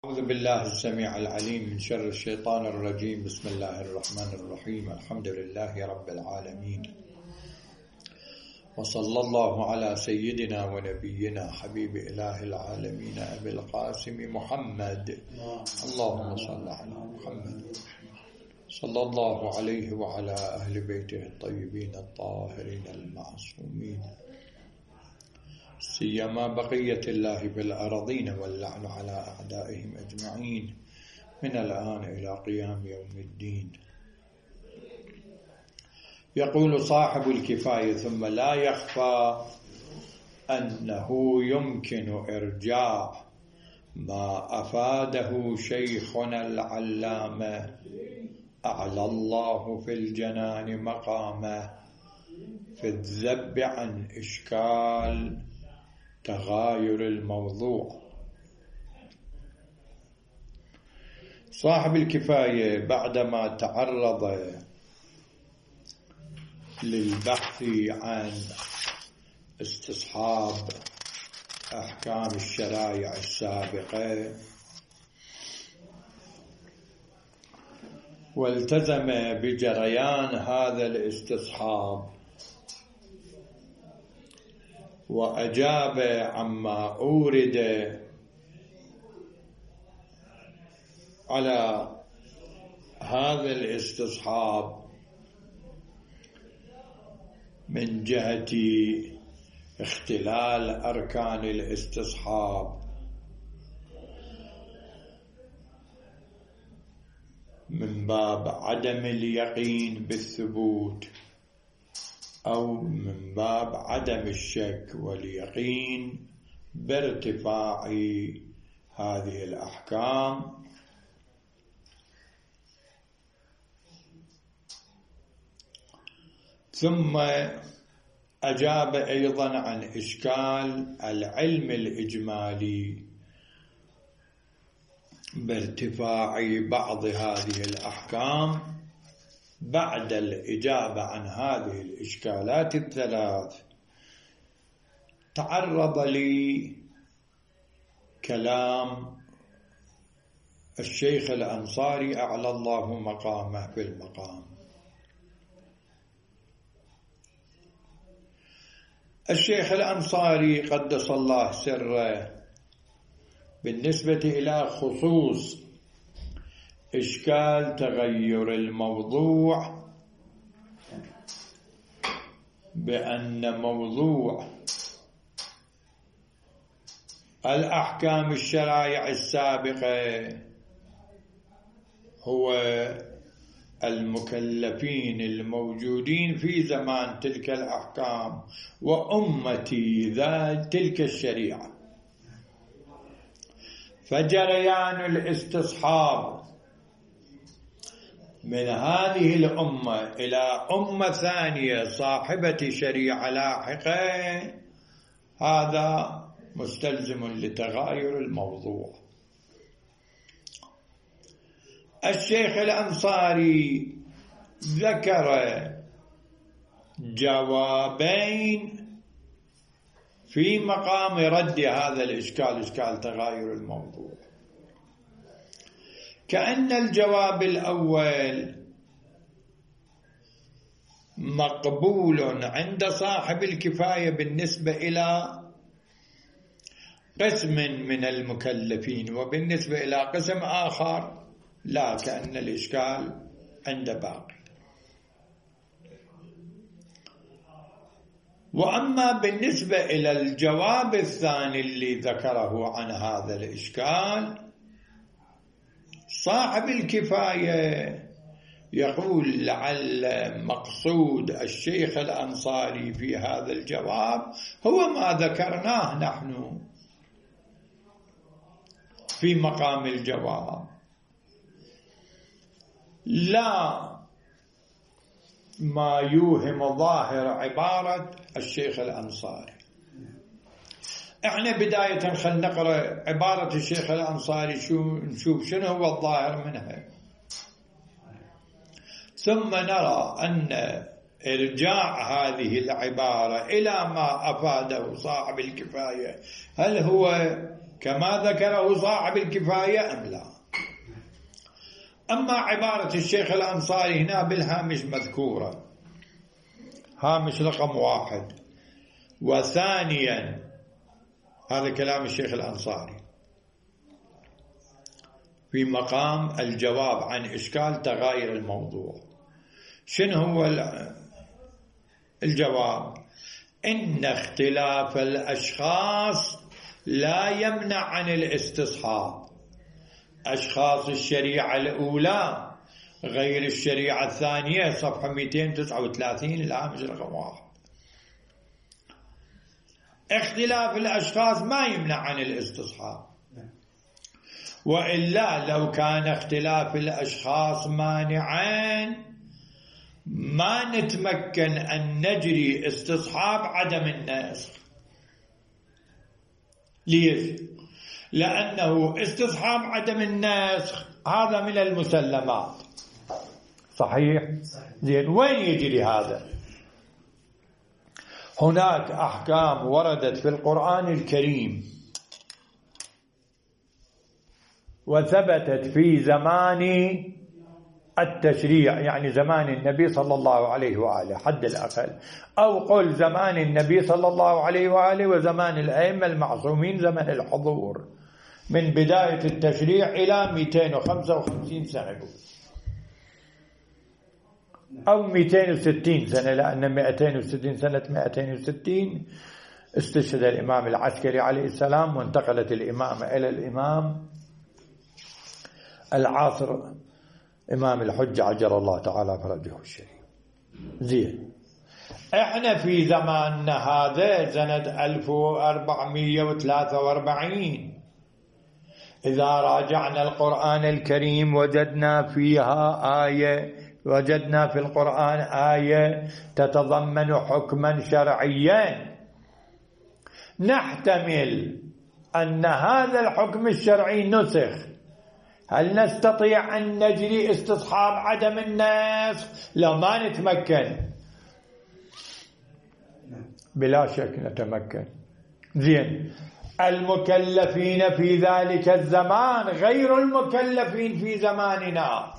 أعوذ بالله السميع العليم من شر الشيطان الرجيم. بسم الله الرحمن الرحيم. الحمد لله رب العالمين، وصلى الله على سيدنا ونبينا حبيب إله العالمين أبي القاسم محمد. اللهم صل على محمد صلى الله عليه وعلى أهل بيته الطيبين الطاهرين المعصومين، سيما بقية الله بالأرضين، واللعن على أعدائهم أجمعين من الآن إلى قيام يوم الدين. يقول صاحب الكفاية: ثم لا يخفى أنه يمكن إرجاع ما أفاده شيخنا العلامة أعلى الله في الجنان مقامه في الذب عن إشكال تغاير الموضوع. صاحب الكفاية بعدما تعرض للبحث عن استصحاب أحكام الشرائع السابقة، والتزم بجريان هذا الاستصحاب وأجاب عما أورد على هذا الاستصحاب من جهة اختلال أركان الاستصحاب من باب عدم اليقين بالثبوت أو من باب عدم الشك واليقين بارتفاع هذه الأحكام. ثم أجاب أيضا عن إشكال العلم الإجمالي بارتفاع بعض هذه الأحكام. بعد الإجابة عن هذه الإشكالات الثلاث تعرض لي كلام الشيخ الأنصاري أعلى الله مقامه في المقام. الشيخ الأنصاري قدس الله سره بالنسبة إلى خصوص إشكال تغير الموضوع بأن موضوع الأحكام الشرائع السابقة هو المكلفين الموجودين في زمان تلك الأحكام وأمتي ذات تلك الشريعة، فجريان الاستصحاب من هذه الأمة إلى أمة ثانية صاحبة شريعة لاحقة هذا مستلزم لتغاير الموضوع. الشيخ الأنصاري ذكر جوابين في مقام رد هذا الإشكال، إشكال تغاير الموضوع. كأن الجواب الأول مقبول عند صاحب الكفاية بالنسبة إلى قسم من المكلفين، وبالنسبة إلى قسم آخر لا، كأن الإشكال عند باقي. وأما بالنسبة إلى الجواب الثاني اللي ذكره عن هذا الإشكال، صاحب الكفاية يقول لعل مقصود الشيخ الأنصاري في هذا الجواب هو ما ذكرناه نحن في مقام الجواب، لا ما يوهم ظاهر عبارة الشيخ الأنصاري. احنا بداية خلينا نقرأ عبارة الشيخ الأنصاري نشوف شنو هو الظاهر منها، ثم نرى أن إرجاع هذه العبارة إلى ما أفاده صاحب الكفاية هل هو كما ذكره صاحب الكفاية أم لا؟ أما عبارة الشيخ الأنصاري هنا بالهامش مذكورة، هامش رقم 1. وثانيا هذا كلام الشيخ الأنصاري في مقام الجواب عن إشكال تغاير الموضوع. شنو هو الجواب؟ إن اختلاف الأشخاص لا يمنع عن الاستصحاب. أشخاص الشريعة الأولى غير الشريعة الثانية، صفحة 239 الهامش رقم 1. اختلاف الأشخاص ما يمنع عن الاستصحاب، وإلا لو كان اختلاف الأشخاص مانعا ما نتمكن أن نجري استصحاب عدم النسخ. ليش؟ لأنه استصحاب عدم النسخ هذا من المسلمات. صحيح؟ زين، وين يجري هذا؟ هناك أحكام وردت في القرآن الكريم وثبتت في زمان التشريع، يعني زمان النبي صلى الله عليه وآله حد الأقل، أو قل زمان النبي صلى الله عليه وآله وزمان الأئمة المعصومين زمن الحضور، من بداية التشريع إلى 255 سنة أو 260 سنة، لأن 260 سنة 260 استشهد الإمام العسكري عليه السلام، وانتقلت الإمامة إلى الإمام العاصر إمام الحجة عجل الله تعالى فرجه الشريف. زين، احنا في زماننا هذا سنة 1443 إذا راجعنا القرآن الكريم وجدنا في القرآن آية تتضمن حكما شرعيا، نحتمل أن هذا الحكم الشرعي نسخ. هل نستطيع أن نجري استصحاب عدم النسخ؟ لو ما نتمكن، بلا شك نتمكن. زين، المكلفين في ذلك الزمان غير المكلفين في زماننا.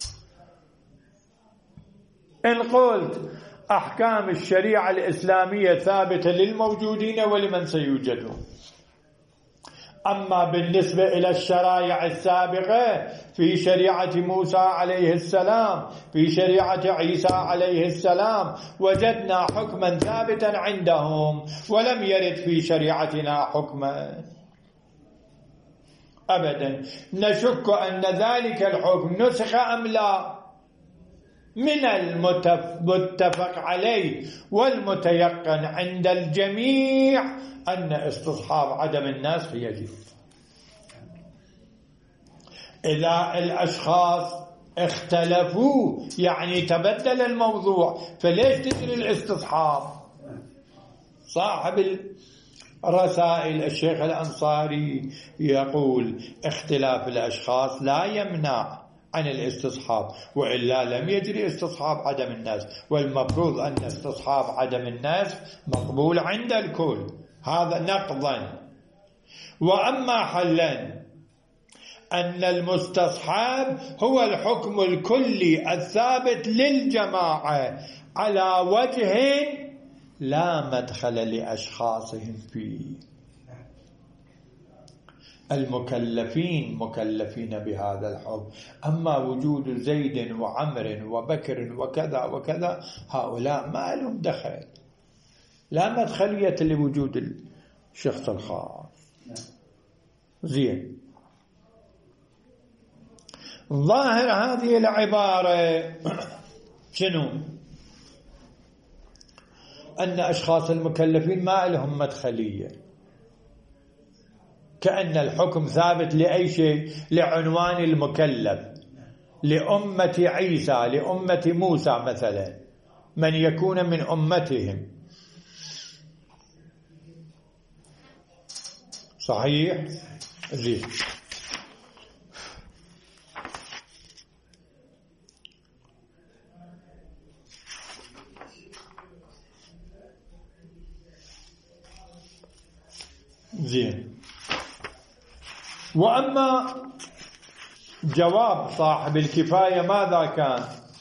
إن قلت أحكام الشريعة الإسلامية ثابتة للموجودين ولمن سيوجدون، أما بالنسبة إلى الشرائع السابقة في شريعة موسى عليه السلام، في شريعة عيسى عليه السلام، وجدنا حكما ثابتا عندهم ولم يرد في شريعتنا حكما أبدا. نشك أن ذلك الحكم نسخ أم لا. من المتفق عليه والمتيقن عند الجميع أن استصحاب عدم النسخ يجب. إذا الأشخاص اختلفوا يعني تبدل الموضوع، فليش تجري الاستصحاب؟ صاحب الرسائل الشيخ الأنصاري يقول اختلاف الأشخاص لا يمنع عن الاستصحاب، وإلا لم يجري استصحاب عدم النسخ، والمفروض أن استصحاب عدم النسخ مقبول عند الكل. هذا نقضا. وأما حلا، أن المستصحاب هو الحكم الكلي الثابت للجماعة على وجه لا مدخل لأشخاصهم فيه. المكلفين مكلفين بهذا الحكم، أما وجود زيد وعمر وبكر وكذا وكذا هؤلاء ما لهم دخل، لا مدخلية لوجود الشخص الخاص. زين، ظاهر هذه العبارة شنو؟ أن أشخاص المكلفين ما لهم مدخلية، كأن الحكم ثابت لأي شيء، لعنوان المكلف، لأمة عيسى، لأمة موسى مثلا، من يكون من أمتهم. صحيح؟ زين، زين. وأما جواب صاحب الكفاية ماذا كان؟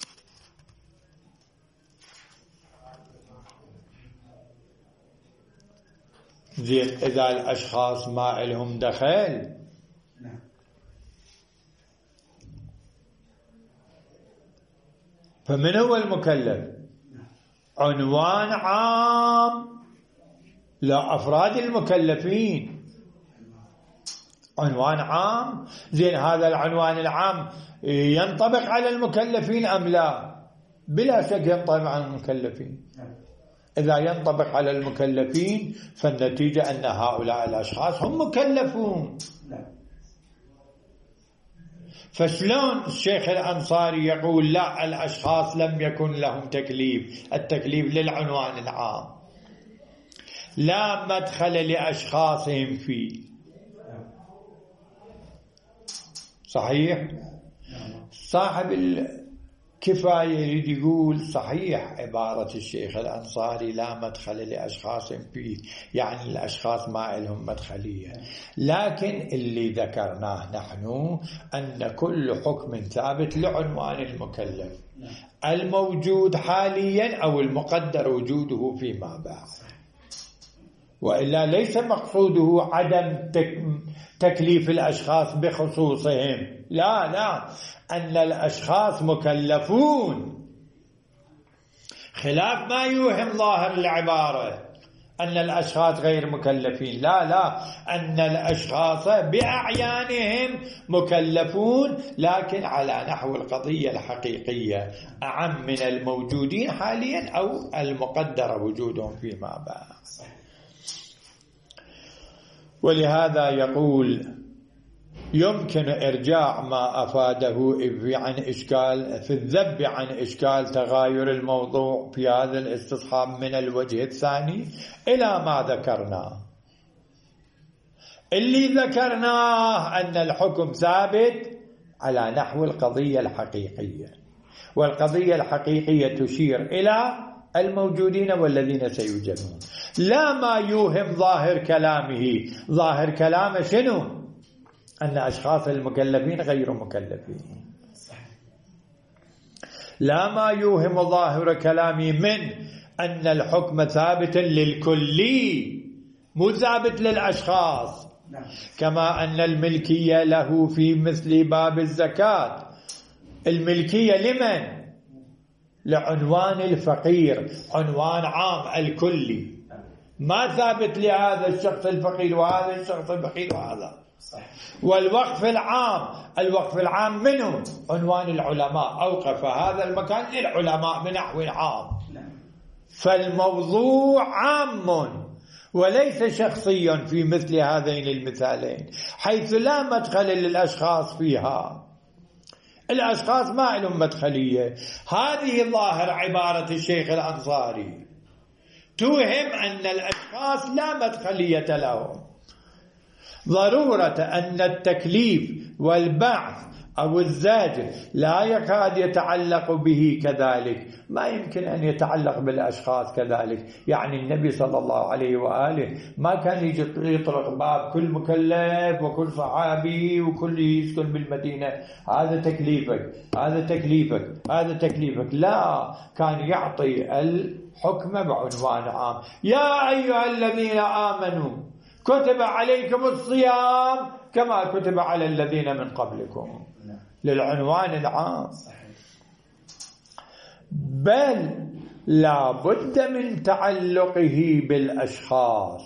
زين إذا الأشخاص ما لهم دخل فمن هو المكلف؟ عنوان عام لأفراد المكلفين، عنوان عام. زين هذا العنوان العام ينطبق على المكلفين أم لا؟ بلا شك ينطبق على المكلفين. إذا ينطبق على المكلفين فالنتيجة أن هؤلاء الأشخاص هم مكلفون. فشلون الشيخ الأنصاري يقول لا الأشخاص لم يكن لهم تكليف؟ التكليف للعنوان العام، لا مدخل لأشخاصهم فيه. صحيح؟ صاحب الكفاية يريد يقول صحيح عبارة الشيخ الأنصاري لا مدخل لأشخاص فيه، يعني الأشخاص ما لهم مدخلية، لكن اللي ذكرناه نحن أن كل حكم ثابت لعنوان المكلف الموجود حاليا أو المقدر وجوده فيما بعد، وإلا ليس مقصوده عدم تكليف الأشخاص بخصوصهم، لا، أن الأشخاص مكلفون، خلاف ما يوهم ظاهر العبارة أن الأشخاص غير مكلفين. لا، أن الأشخاص بأعيانهم مكلفون، لكن على نحو القضية الحقيقية أعم من الموجودين حاليا أو المقدر وجودهم فيما بعد. ولهذا يقول يمكن إرجاع ما أفاده عن إشكال في الذب عن إشكال تغاير الموضوع في هذا الاستصحاب من الوجه الثاني إلى ما ذكرناه. اللي ذكرناه أن الحكم ثابت على نحو القضية الحقيقية، والقضية الحقيقية تشير إلى الموجودين والذين سيوجدون، لا ما يوهم ظاهر كلامه. ظاهر كلامه شنو؟ أن أشخاص المكلفين غير مكلفين. لا ما يوهم ظاهر كلامي من أن الحكم ثابت للكلي مو ثابت للأشخاص، كما أن الملكية له في مثل باب الزكاة. الملكية لمن؟ لعنوان الفقير، عنوان عام الكلي، ما ثابت لهذا الشخص الفقير وهذا الشخص الفقير وهذا. والوقف العام، الوقف العام منه؟ عنوان العلماء، أوقف هذا المكان للعلماء بنحو عام. فالموضوع عام وليس شخصي في مثل هذين المثالين، حيث لا مدخل للأشخاص فيها. الأشخاص ما لهم مدخلية. هذه ظاهر عبارة الشيخ الأنصاري توهم أن الأشخاص لا مدخلية لهم. ضرورة أن التكليف والبعث أو الزاجر لا يكاد يتعلق به كذلك، ما يمكن أن يتعلق بالأشخاص كذلك. يعني النبي صلى الله عليه وآله ما كان يطرق باب كل مكلف وكل صحابي وكل يسكن بالمدينة هذا تكليفك هذا تكليفك هذا تكليفك، لا، كان يعطي الحكم بعنوان عام. يا أيها الذين آمنوا كتب عليكم الصيام كما كتب على الذين من قبلكم، للعنوان العام. بل لا بد من تعلقه بالأشخاص،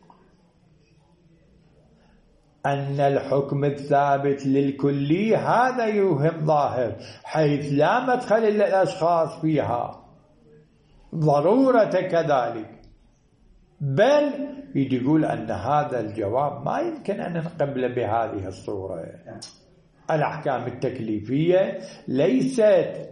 أن الحكم الثابت للكلي هذا يوهم ظاهر، حيث لا مدخل للأشخاص فيها ضرورة كذلك. بل يقول أن هذا الجواب ما يمكن أن نقبل بهذه الصورة. الأحكام التكليفية ليست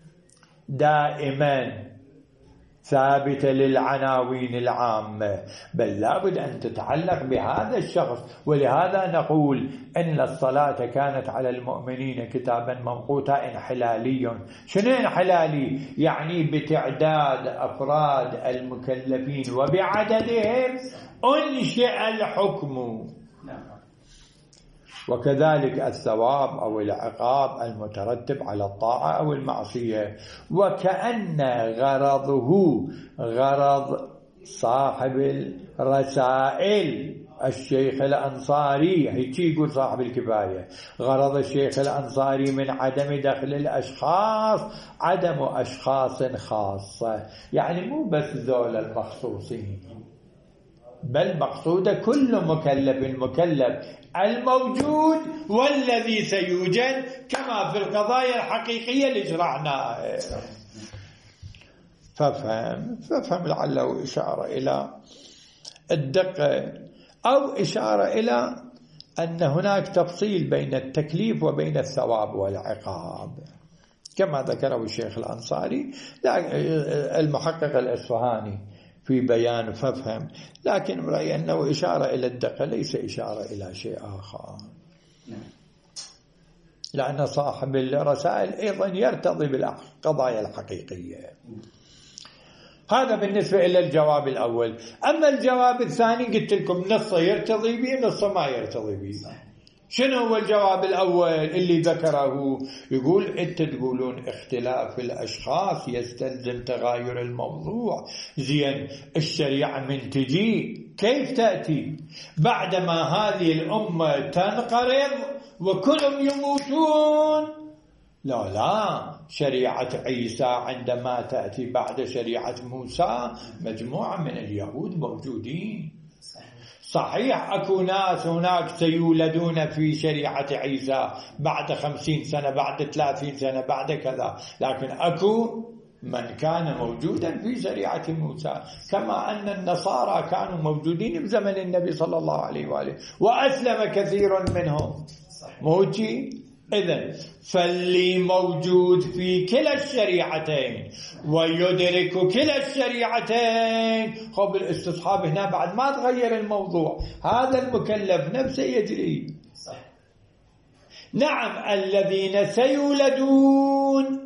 دائما ثابتة للعناوين العامة، بل لابد أن تتعلق بهذا الشخص. ولهذا نقول إن الصلاة كانت على المؤمنين كتابا موقوتا انحلالي. شنو انحلالي؟ يعني بتعداد أفراد المكلفين وبعددهم أنشئ الحكم. وكذلك الثواب أو العقاب المترتب على الطاعة أو المعصية. وكأن غرضه غرض صاحب الرسائل الشيخ الأنصاري، هيك يقول صاحب الكفاية، غرض الشيخ الأنصاري من عدم دخل الأشخاص عدم أشخاص خاصة، يعني مو بس ذول المخصوصين، بل مقصود كل مكلف الموجود والذي سيوجد، كما في القضايا الحقيقية اللي شرعناها. ففهم لعله إشارة إلى الدقة أو إشارة إلى أن هناك تفصيل بين التكليف وبين الثواب والعقاب كما ذكره الشيخ الأنصاري المحقق الأصفهاني في بيان ففهم، لكن رأي أنه إشارة إلى الدقة ليس إشارة إلى شيء آخر، لأن صاحب الرسائل أيضا يرتضي بالقضايا الحقيقية. هذا بالنسبة إلى الجواب الأول. أما الجواب الثاني قلت لكم نصه يرتضي به نصه ما يرتضي به. شنو هو الجواب الأول اللي ذكره؟ يقول أنت تقولون اختلاف الأشخاص يستلزم تغاير الموضوع، زين الشريعة من تجي كيف تأتي بعدما هذه الأمة تنقرض وكلهم يموتون؟ لا، شريعة عيسى عندما تأتي بعد شريعة موسى مجموعة من اليهود موجودين، صحيح أكو ناس هناك سيولدون في شريعة عيسى بعد 50 سنة بعد 30 سنة بعد كذا، لكن أكو من كان موجودا في شريعة موسى، كما أن النصارى كانوا موجودين بزمن النبي صلى الله عليه وآله وأسلم كثير منهم موجي. إذن فاللي موجود في كلا الشريعتين ويدرك كلا الشريعتين، خب الاستصحاب هنا بعد ما تغير الموضوع، هذا المكلف نفسه يدري. نعم الذين سيولدون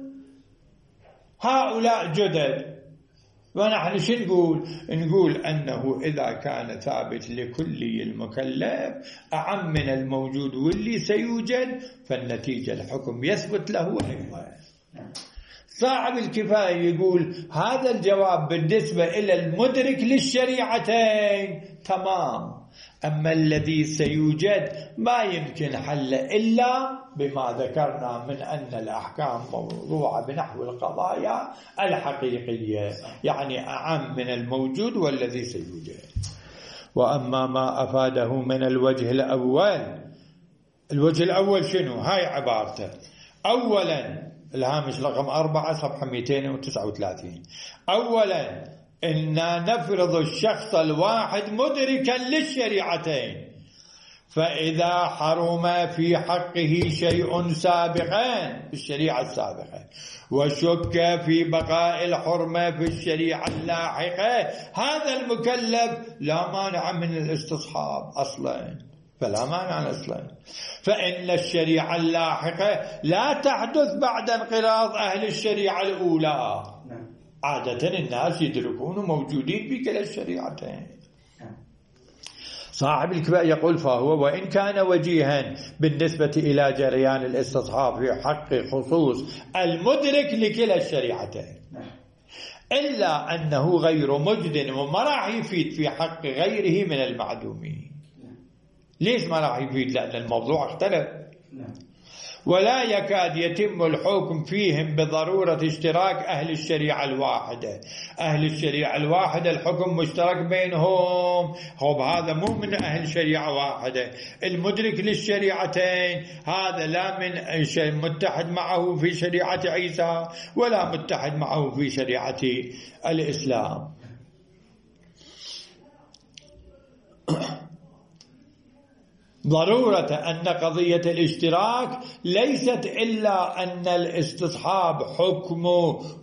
هؤلاء جدد، ونحن شو نقول أنه إذا كان ثابت لكل المكلف أعم من الموجود واللي سيوجد، فالنتيجة الحكم يثبت له أيضا. صاحب الكفاية يقول هذا الجواب بالنسبة إلى المدرك للشريعتين تمام، أما الذي سيوجد ما يمكن حل إلا بما ذكرنا من أن الأحكام موضوعة بنحو القضايا الحقيقية، يعني أعم من الموجود والذي سيوجد. وأما ما أفاده من الوجه الأول شنو؟ هاي عبارته. أولا الهامش رقم 4 صفحة 239. أولا إننا نفرض الشخص الواحد مدركا للشريعتين، فإذا حرم في حقه شيء سابقا في الشريعة السابقة وشك في بقاء الحرمة في الشريعة اللاحقة، هذا المكلف لا مانع من الاستصحاب أصلا، فلا مانع أصلا، فإن الشريعة اللاحقة لا تحدث بعد انقراض أهل الشريعة الأولى. عادة الناس يدركون موجودين في كلا الشريعتين. صاحب الكفاية يقول فهو وإن كان وجيها بالنسبة إلى جريان الاستصحاب في حق خصوص المدرك لكلا الشريعتين، إلا أنه غير مجد وما راح يفيد في حق غيره من المعدومين. ليش ما راح يفيد؟ لأن الموضوع اختلف، ولا يكاد يتم الحكم فيهم بضرورة اشتراك أهل الشريعة الواحدة. أهل الشريعة الواحدة الحكم مشترك بينهم، هذا مو من أهل شريعة واحدة. المدرك للشريعتين هذا لا من متحد معه في شريعة عيسى ولا متحد معه في شريعة الإسلام. ضرورة أن قضية الاشتراك ليست إلا أن الاستصحاب حكم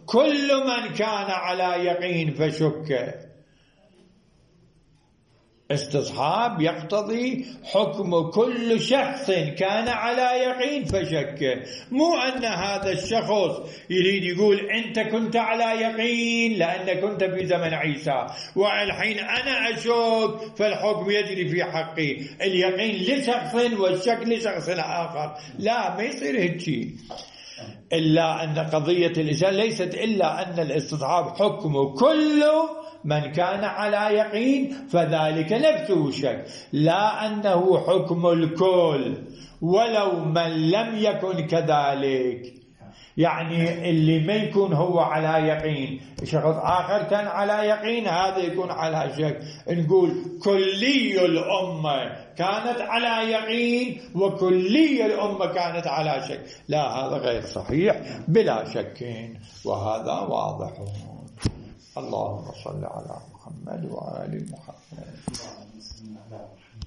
كل من كان على يقين فشك. استصحاب يقتضي حكم كل شخص كان على يقين فشك، مو أن هذا الشخص يريد يقول أنت كنت على يقين لأن كنت في زمن عيسى والحين أنا أشك فالحكم يجري في حقي. اليقين لشخص والشك لشخص آخر، لا ما يصير هيك. إلا أن قضية الإنسان ليست إلا أن الاستصحاب حكم كل من كان على يقين فذلك نفسه شك، لا أنه حكم الكل ولو من لم يكن كذلك. يعني اللي ما يكون هو على يقين شخص آخر كان على يقين هذا يكون على شك، نقول كلي الأمة كانت على يقين وكلي الأمة كانت على شك، لا هذا غير صحيح بلا شك، وهذا واضح. اللهم صل على محمد وآل محمد.